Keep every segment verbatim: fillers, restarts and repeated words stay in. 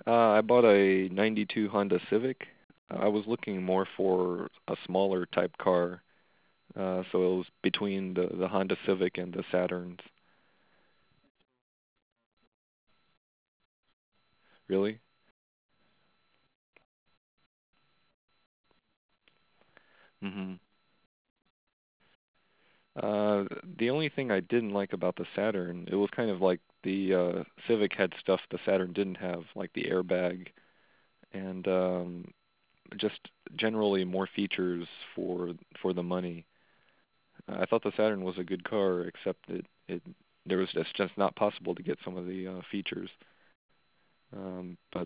Uh, I bought a ninety-two Honda Civic. I was looking more for a smaller type car, uh, so it was between the the Honda Civic and the Saturns. Really? Mhm. Uh, the only thing I didn't like about the Saturn, it was kind of like the uh, Civic had stuff the Saturn didn't have, like the airbag and um, just generally more features for for the money. I thought the Saturn was a good car, except that it there was just just not possible to get some of the uh, features. Um, but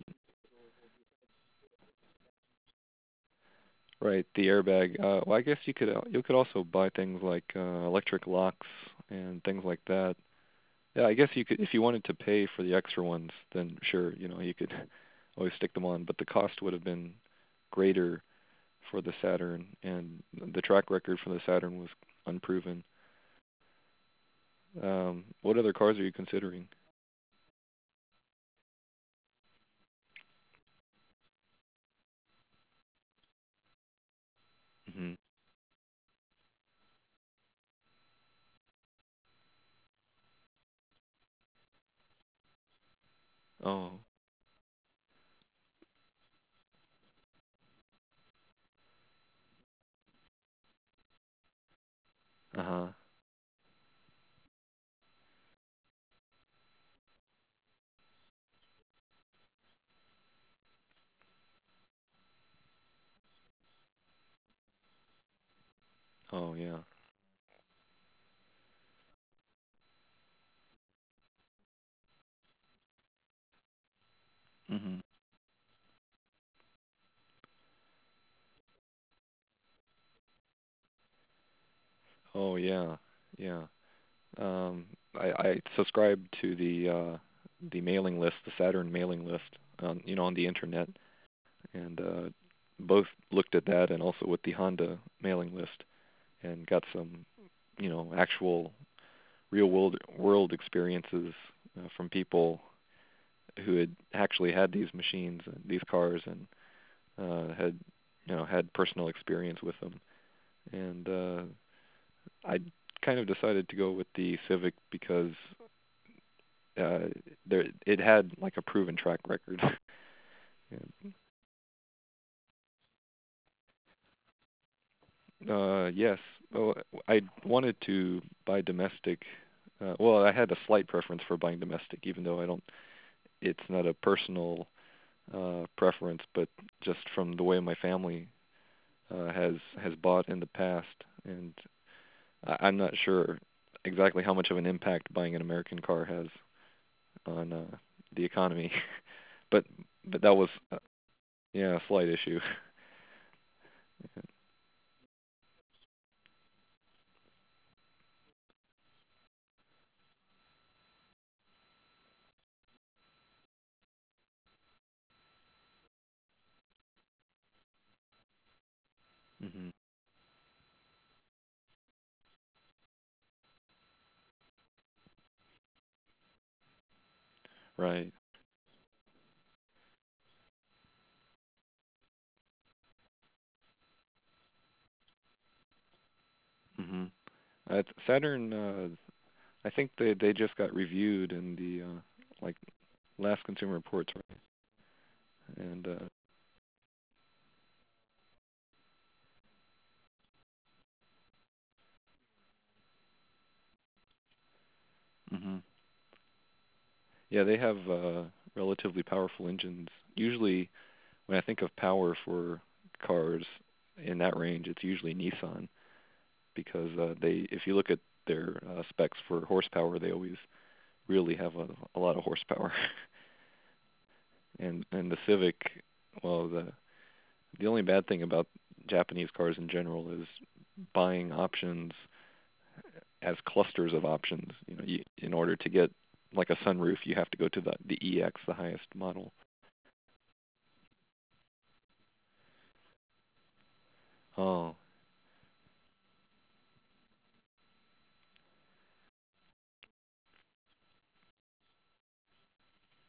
right, the airbag. Uh, well, I guess you could uh, you could also buy things like uh, electric locks and things like that. Yeah, I guess you could if you wanted to pay for the extra ones, then sure, you know, you could always stick them on, but the cost would have been greater for the Saturn, and the track record for the Saturn was unproven. Um, what other cars are you considering? Hmm. Oh, uh-huh. Oh, yeah. Hmm. Oh, yeah. Yeah. Um, I, I subscribed to the uh, the mailing list, the Saturn mailing list, um, you know, on the internet, and uh, both looked at that and also with the Honda mailing list, and got some, you know, actual real world world experiences uh, from people who had actually had these machines and these cars and uh, had, you know, had personal experience with them. And uh, I kind of decided to go with the Civic because uh, there it had like a proven track record. And, uh, yes, well, I wanted to buy domestic. Uh, well, I had a slight preference for buying domestic, even though I don't. It's not a personal uh, preference, but just from the way my family uh, has has bought in the past, and I, I'm not sure exactly how much of an impact buying an American car has on uh, the economy, but but that was uh, yeah, a slight issue. Hmm. Right. Hmm. Uh, Saturn, uh, I think they they just got reviewed in the uh, like last Consumer Reports, right? And uh, hmm yeah, they have uh, relatively powerful engines. Usually, when I think of power for cars in that range, it's usually Nissan because uh, they, if you look at their uh, specs for horsepower, they always really have a, a lot of horsepower. and and the Civic, well, the the only bad thing about Japanese cars in general is buying options as clusters of options. You know, you, in order to get like a sunroof, you have to go to the the E X, the highest model. Oh,